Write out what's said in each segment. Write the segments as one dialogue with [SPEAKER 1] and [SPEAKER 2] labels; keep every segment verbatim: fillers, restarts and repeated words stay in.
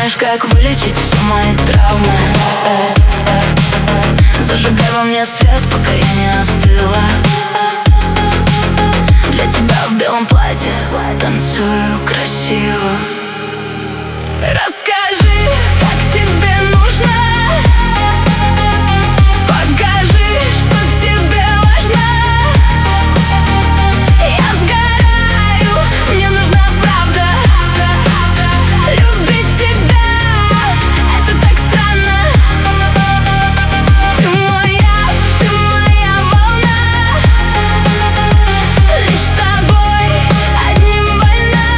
[SPEAKER 1] знаешь, как вылечить все мои травмы. Зажигай во мне свет, пока я не остыла. Для тебя в белом платье танцую красиво. Расскажи, как тебе нужно. Покажи, что тебе важно. Я сгораю, мне нужна правда. Любить тебя — это так странно. Ты моя, ты моя волна. Лишь с тобой одним больна.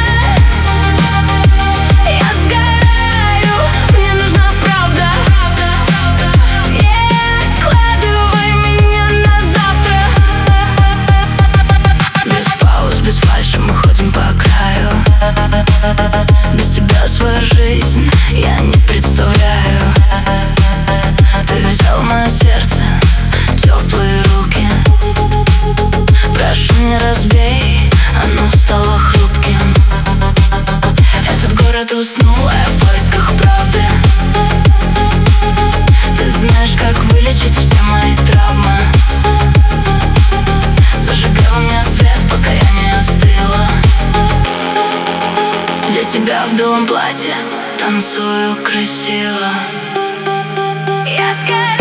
[SPEAKER 1] Я сгораю, мне нужна правда. Не откладывай меня на завтра. Без пауз, без фальши мы ходим по краю. Без тебя свою жизнь я не представляю. Ты взял мое сердце в теплые руки. Прошу, не разбей, оно стало хрупким. Этот город уснул, а я в поисках правды. Ты знаешь, как вылечить все мои травмы. Зажигай во мне свет, пока я не остыла. Для тебя в белом платье танцую красиво. Я сгораю.